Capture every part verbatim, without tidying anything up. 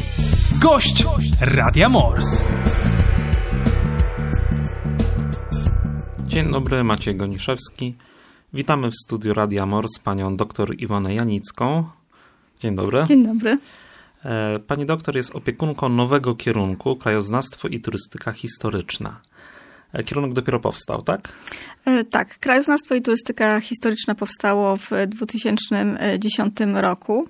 Gość Radia Mors. Dzień dobry, Maciej Goniszewski. Witamy w studiu Radia Mors panią doktor Iwonę Janicką. Dzień dobry. Dzień dobry. Pani doktor jest opiekunką nowego kierunku Krajoznawstwo i turystyka historyczna. Kierunek dopiero powstał, tak? Tak, Krajoznawstwo i turystyka historyczna powstało w dwa tysiące dziesiątym roku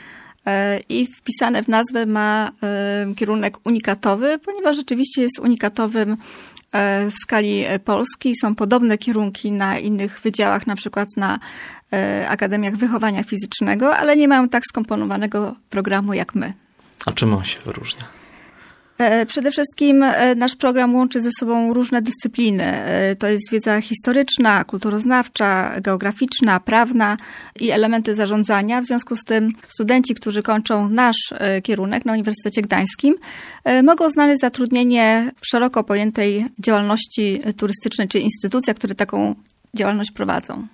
i wpisane w nazwę ma kierunek unikatowy, ponieważ rzeczywiście jest unikatowym w skali Polski. Są podobne kierunki na innych wydziałach, na przykład na Akademiach Wychowania Fizycznego, ale nie mają tak skomponowanego programu jak my. A czym on się wyróżnia? Przede wszystkim nasz program łączy ze sobą różne dyscypliny. To jest wiedza historyczna, kulturoznawcza, geograficzna, prawna i elementy zarządzania. W związku z tym studenci, którzy kończą nasz kierunek na Uniwersytecie Gdańskim, mogą znaleźć zatrudnienie w szeroko pojętej działalności turystycznej, czy instytucjach, które taką działalność prowadzą.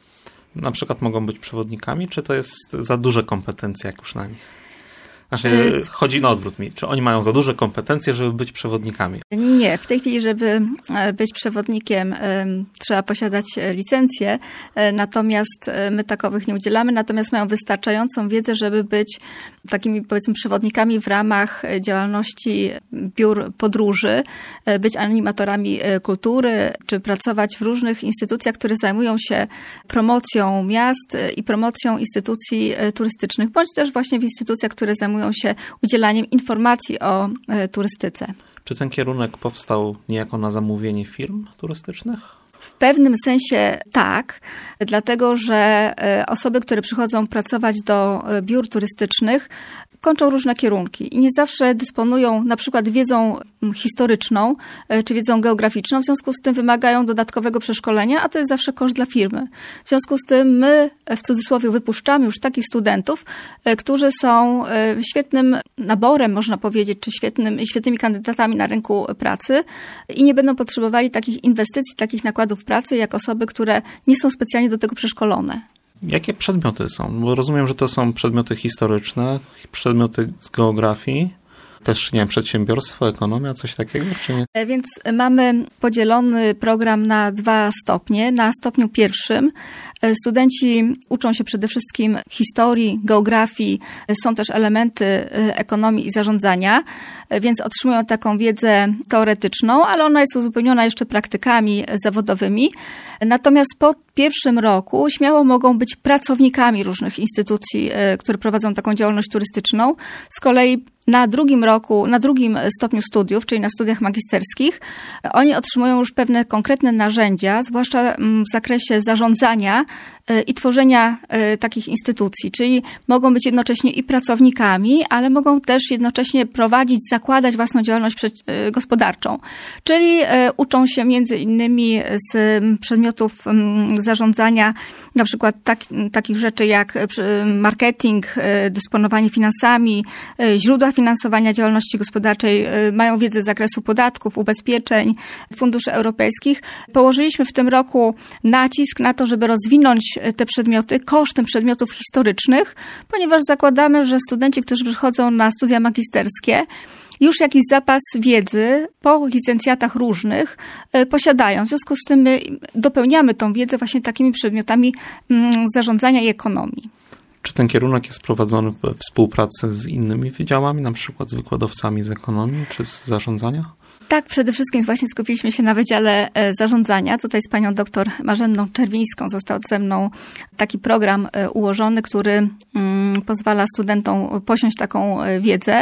Na przykład mogą być przewodnikami, czy to jest za duże kompetencje jak już na nich? Znaczy, chodzi na odwrót mi. Czy oni mają za duże kompetencje, żeby być przewodnikami? Nie. W tej chwili, żeby być przewodnikiem, trzeba posiadać licencję, natomiast my takowych nie udzielamy, natomiast mają wystarczającą wiedzę, żeby być takimi, powiedzmy, przewodnikami w ramach działalności biur podróży, być animatorami kultury, czy pracować w różnych instytucjach, które zajmują się promocją miast i promocją instytucji turystycznych, bądź też właśnie w instytucjach, które zajmują się udzielaniem informacji o turystyce. Czy ten kierunek powstał niejako na zamówienie firm turystycznych? W pewnym sensie tak, dlatego że osoby, które przychodzą pracować do biur turystycznych, kończą różne kierunki i nie zawsze dysponują na przykład wiedzą historyczną czy wiedzą geograficzną, w związku z tym wymagają dodatkowego przeszkolenia, a to jest zawsze koszt dla firmy. W związku z tym my w cudzysłowie wypuszczamy już takich studentów, którzy są świetnym naborem, można powiedzieć, czy świetnym, świetnymi kandydatami na rynku pracy i nie będą potrzebowali takich inwestycji, takich nakładów pracy, jak osoby, które nie są specjalnie do tego przeszkolone. Jakie przedmioty są? Bo rozumiem, że to są przedmioty historyczne, przedmioty z geografii, też, nie wiem, przedsiębiorstwo, ekonomia, coś takiego, czy nie? Więc mamy podzielony program na dwa stopnie. Na stopniu pierwszym studenci uczą się przede wszystkim historii, geografii, są też elementy ekonomii i zarządzania, więc otrzymują taką wiedzę teoretyczną, ale ona jest uzupełniona jeszcze praktykami zawodowymi. Natomiast po pierwszym roku śmiało mogą być pracownikami różnych instytucji, które prowadzą taką działalność turystyczną. Z kolei na drugim roku, na drugim stopniu studiów, czyli na studiach magisterskich, oni otrzymują już pewne konkretne narzędzia, zwłaszcza w zakresie zarządzania i tworzenia takich instytucji, czyli mogą być jednocześnie i pracownikami, ale mogą też jednocześnie prowadzić, zakładać własną działalność gospodarczą. Czyli uczą się między innymi z przedmiotów zarządzania, na przykład tak, takich rzeczy jak marketing, dysponowanie finansami, źródła finansowania działalności gospodarczej, mają wiedzę z zakresu podatków, ubezpieczeń, funduszy europejskich. Położyliśmy w tym roku nacisk na to, żeby rozwinąć te przedmioty kosztem przedmiotów historycznych, ponieważ zakładamy, że studenci, którzy przychodzą na studia magisterskie, już jakiś zapas wiedzy po licencjatach różnych posiadają. W związku z tym my dopełniamy tą wiedzę właśnie takimi przedmiotami zarządzania i ekonomii. Czy ten kierunek jest prowadzony we współpracy z innymi wydziałami, na przykład z wykładowcami z ekonomii czy z zarządzania? Tak, przede wszystkim właśnie skupiliśmy się na Wydziale Zarządzania. Tutaj z panią doktor Marzenną Czerwińską został ze mną taki program ułożony, który pozwala studentom posiąść taką wiedzę.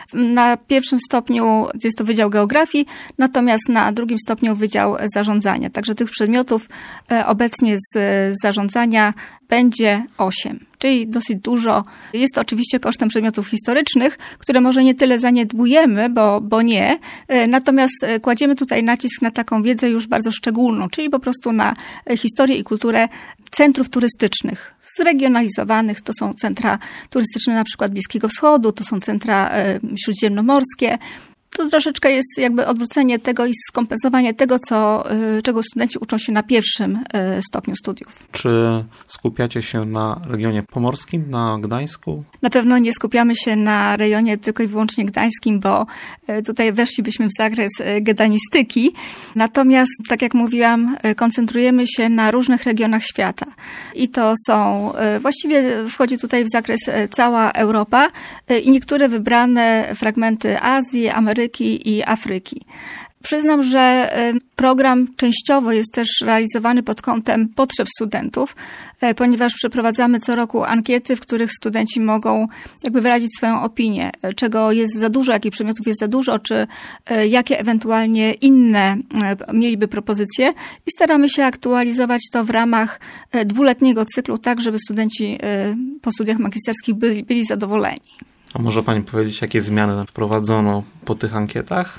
Na pierwszym stopniu jest to Wydział Geografii, natomiast na drugim stopniu Wydział Zarządzania. Także tych przedmiotów obecnie z zarządzania będzie osiem, czyli dosyć dużo. Jest to oczywiście kosztem przedmiotów historycznych, które może nie tyle zaniedbujemy, bo, bo nie. Natomiast kładziemy tutaj nacisk na taką wiedzę już bardzo szczególną, czyli po prostu na historię i kulturę centrów turystycznych, zregionalizowanych. To są centra turystyczne na przykład Bliskiego Wschodu, to są centra śródziemnomorskie. To troszeczkę jest jakby odwrócenie tego i skompensowanie tego, co, czego studenci uczą się na pierwszym stopniu studiów. Czy skupiacie się na regionie pomorskim, na Gdańsku? Na pewno nie skupiamy się na rejonie tylko i wyłącznie gdańskim, bo tutaj weszlibyśmy w zakres gedanistyki. Natomiast, tak jak mówiłam, koncentrujemy się na różnych regionach świata. I to są, właściwie wchodzi tutaj w zakres cała Europa i niektóre wybrane fragmenty Azji, Ameryki i Afryki. Przyznam, że program częściowo jest też realizowany pod kątem potrzeb studentów, ponieważ przeprowadzamy co roku ankiety, w których studenci mogą jakby wyrazić swoją opinię, czego jest za dużo, jakich przedmiotów jest za dużo, czy jakie ewentualnie inne mieliby propozycje i staramy się aktualizować to w ramach dwuletniego cyklu, tak żeby studenci po studiach magisterskich byli, byli zadowoleni. A może pani powiedzieć, jakie zmiany wprowadzono po tych ankietach?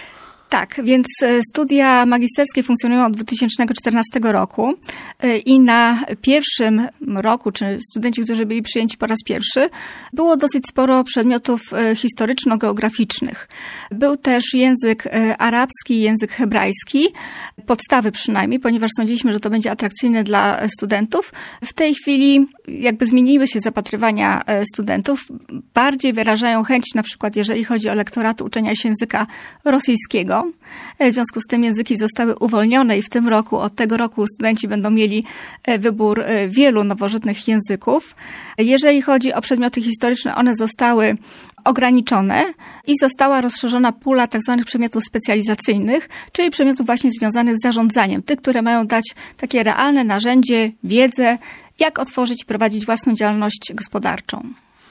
Tak, więc studia magisterskie funkcjonują od dwa tysiące czternastego roku i na pierwszym roku, czy studenci, którzy byli przyjęci po raz pierwszy, było dosyć sporo przedmiotów historyczno-geograficznych. Był też język arabski, język hebrajski, podstawy przynajmniej, ponieważ sądziliśmy, że to będzie atrakcyjne dla studentów. W tej chwili jakby zmieniły się zapatrywania studentów, bardziej wyrażają chęć, na przykład jeżeli chodzi o lektorat, uczenia się języka rosyjskiego. W związku z tym języki zostały uwolnione i w tym roku, od tego roku studenci będą mieli wybór wielu nowożytnych języków. Jeżeli chodzi o przedmioty historyczne, one zostały ograniczone i została rozszerzona pula tak zwanych przedmiotów specjalizacyjnych, czyli przedmiotów właśnie związanych z zarządzaniem, tych, które mają dać takie realne narzędzie, wiedzę, jak otworzyć i prowadzić własną działalność gospodarczą.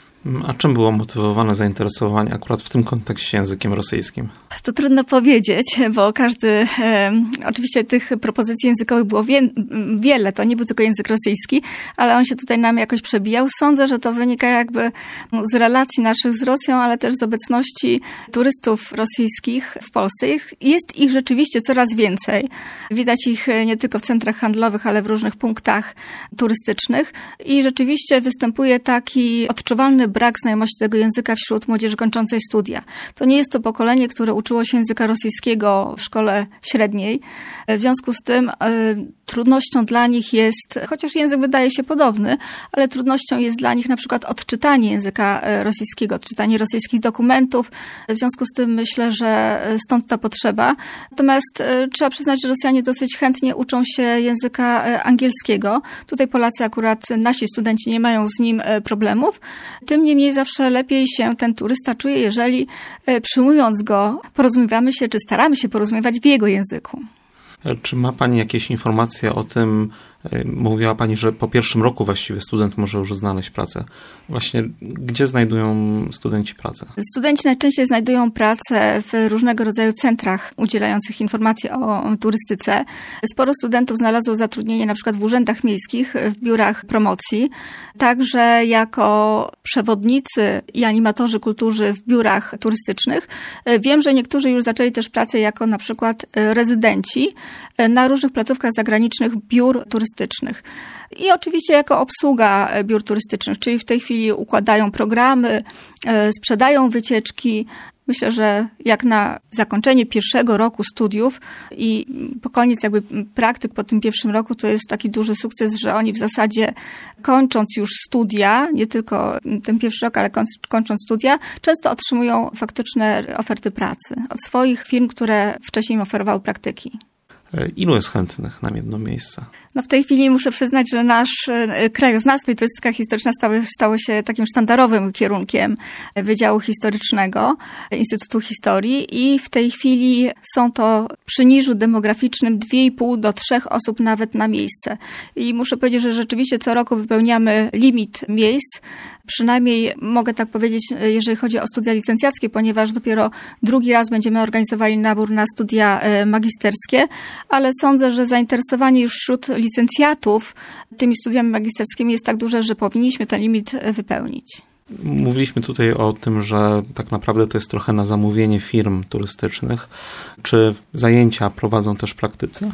A czym było motywowane zainteresowanie akurat w tym kontekście językiem rosyjskim? To trudno powiedzieć, bo każdy, e, oczywiście tych propozycji językowych było wie, wiele, to nie był tylko język rosyjski, ale on się tutaj nam jakoś przebijał. Sądzę, że to wynika jakby z relacji naszych z Rosją, ale też z obecności turystów rosyjskich w Polsce. Jest, jest ich rzeczywiście coraz więcej. Widać ich nie tylko w centrach handlowych, ale w różnych punktach turystycznych i rzeczywiście występuje taki odczuwalny brak znajomości tego języka wśród młodzieży kończącej studia. To nie jest to pokolenie, które uczyło się języka rosyjskiego w szkole średniej. W związku z tym y, trudnością dla nich jest, chociaż język wydaje się podobny, ale trudnością jest dla nich na przykład odczytanie języka rosyjskiego, odczytanie rosyjskich dokumentów. W związku z tym myślę, że stąd ta potrzeba. Natomiast y, trzeba przyznać, że Rosjanie dosyć chętnie uczą się języka angielskiego. Tutaj Polacy akurat, nasi studenci nie mają z nim problemów. Tym niemniej zawsze lepiej się ten turysta czuje, jeżeli przyjmując go, porozumiewamy się, czy staramy się porozumiewać w jego języku. Czy ma pani jakieś informacje o tym, mówiła pani, że po pierwszym roku właściwie student może już znaleźć pracę. Właśnie gdzie znajdują studenci pracę? Studenci najczęściej znajdują pracę w różnego rodzaju centrach udzielających informacji o turystyce. Sporo studentów znalazło zatrudnienie na przykład w urzędach miejskich, w biurach promocji, także jako przewodnicy i animatorzy kultury w biurach turystycznych. Wiem, że niektórzy już zaczęli też pracę jako na przykład rezydenci na różnych placówkach zagranicznych biur turystycznych. I oczywiście jako obsługa biur turystycznych, czyli w tej chwili układają programy, sprzedają wycieczki. Myślę, że jak na zakończenie pierwszego roku studiów i po koniec jakby praktyk po tym pierwszym roku, to jest taki duży sukces, że oni w zasadzie kończąc już studia, nie tylko ten pierwszy rok, ale kończąc studia, często otrzymują faktyczne oferty pracy od swoich firm, które wcześniej im oferowały praktyki. Ilu jest chętnych na jedno miejsce? No w tej chwili muszę przyznać, że nasz krajoznawstwo i turystyka historyczna stały, stało się takim sztandarowym kierunkiem Wydziału Historycznego Instytutu Historii i w tej chwili są to przy niżu demograficznym dwie i pół do trzech osób nawet na miejsce. I muszę powiedzieć, że rzeczywiście co roku wypełniamy limit miejsc. Przynajmniej mogę tak powiedzieć, jeżeli chodzi o studia licencjackie, ponieważ dopiero drugi raz będziemy organizowali nabór na studia magisterskie, ale sądzę, że zainteresowanie już wśród licencjatów tymi studiami magisterskimi jest tak duże, że powinniśmy ten limit wypełnić. Mówiliśmy tutaj o tym, że tak naprawdę to jest trochę na zamówienie firm turystycznych. Czy zajęcia prowadzą też praktycy?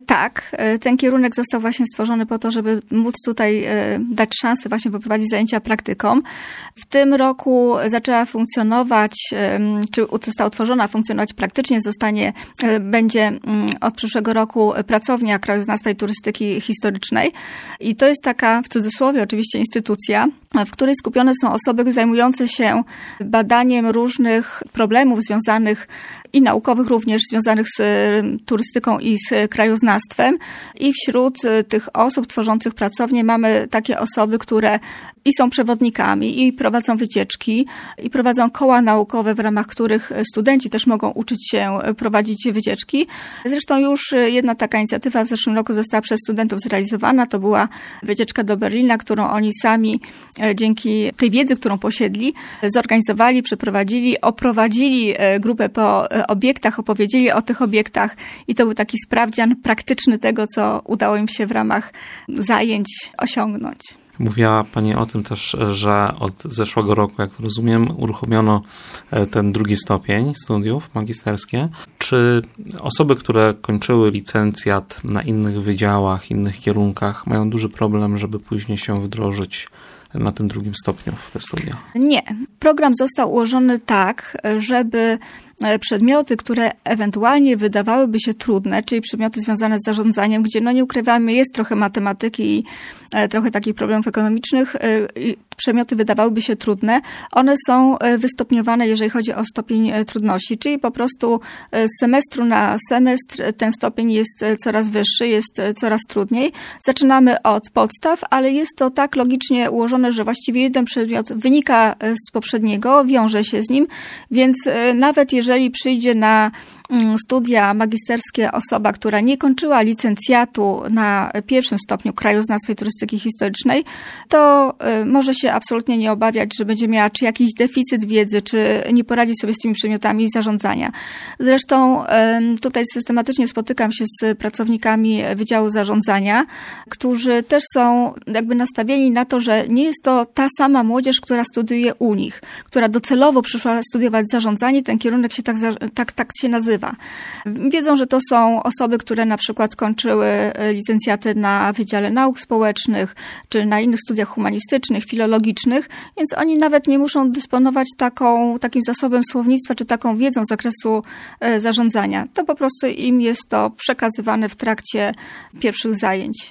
Tak, ten kierunek został właśnie stworzony po to, żeby móc tutaj dać szansę właśnie poprowadzić zajęcia praktykom. W tym roku zaczęła funkcjonować, czy została utworzona, funkcjonować praktycznie, zostanie, będzie od przyszłego roku pracownia krajoznawstwa i turystyki historycznej. I to jest taka, w cudzysłowie oczywiście, instytucja, w której skupione są osoby zajmujące się badaniem różnych problemów związanych i naukowych również, związanych z turystyką i z krajoznawstwem. I wśród tych osób tworzących pracownię mamy takie osoby, które i są przewodnikami, i prowadzą wycieczki, i prowadzą koła naukowe, w ramach których studenci też mogą uczyć się prowadzić wycieczki. Zresztą już jedna taka inicjatywa w zeszłym roku została przez studentów zrealizowana. To była wycieczka do Berlina, którą oni sami dzięki tej wiedzy, którą posiedli, zorganizowali, przeprowadzili, oprowadzili grupę po obiektach, opowiedzieli o tych obiektach i to był taki sprawdzian praktyczny tego, co udało im się w ramach zajęć osiągnąć. Mówiła Pani o tym też, że od zeszłego roku, jak rozumiem, uruchomiono ten drugi stopień studiów magisterskie. Czy osoby, które kończyły licencjat na innych wydziałach, innych kierunkach, mają duży problem, żeby później się wdrożyć na tym drugim stopniu w te studia? Nie. Program został ułożony tak, żeby przedmioty, które ewentualnie wydawałyby się trudne, czyli przedmioty związane z zarządzaniem, gdzie, no nie ukrywamy, jest trochę matematyki i trochę takich problemów ekonomicznych, przedmioty wydawałyby się trudne, one są wystopniowane, jeżeli chodzi o stopień trudności, czyli po prostu z semestru na semestr ten stopień jest coraz wyższy, jest coraz trudniej. Zaczynamy od podstaw, ale jest to tak logicznie ułożone, że właściwie jeden przedmiot wynika z poprzedniego, wiąże się z nim, więc nawet jeżeli Jeżeli przyjdzie na studia magisterskie osoba, która nie kończyła licencjatu na pierwszym stopniu krajoznawstwa i turystyki historycznej, to może się absolutnie nie obawiać, że będzie miała czy jakiś deficyt wiedzy, czy nie poradzi sobie z tymi przedmiotami zarządzania. Zresztą tutaj systematycznie spotykam się z pracownikami Wydziału Zarządzania, którzy też są jakby nastawieni na to, że nie jest to ta sama młodzież, która studiuje u nich, która docelowo przyszła studiować zarządzanie, ten kierunek się tak, tak, tak się nazywa. Wiedzą, że to są osoby, które na przykład kończyły licencjaty na Wydziale Nauk Społecznych, czy na innych studiach humanistycznych, filologicznych, więc oni nawet nie muszą dysponować taką, takim zasobem słownictwa, czy taką wiedzą z zakresu zarządzania. To po prostu im jest to przekazywane w trakcie pierwszych zajęć.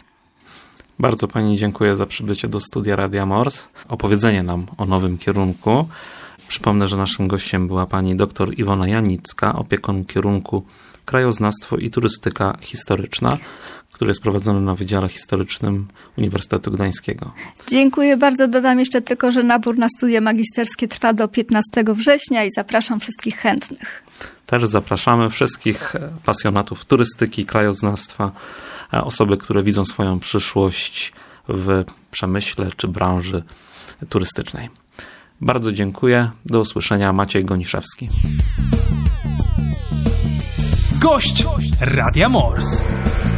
Bardzo Pani dziękuję za przybycie do studia Radia Mors, opowiedzenie nam o nowym kierunku. Przypomnę, że naszym gościem była pani dr Iwona Janicka, opiekun kierunku Krajoznawstwo i Turystyka Historyczna, który jest prowadzony na Wydziale Historycznym Uniwersytetu Gdańskiego. Dziękuję bardzo. Dodam jeszcze tylko, że nabór na studia magisterskie trwa do piętnastego września i zapraszam wszystkich chętnych. Też zapraszamy wszystkich pasjonatów turystyki, krajoznawstwa, osoby, które widzą swoją przyszłość w przemyśle czy branży turystycznej. Bardzo dziękuję. Do usłyszenia. Maciej Goniszewski. Gość Radia Mors.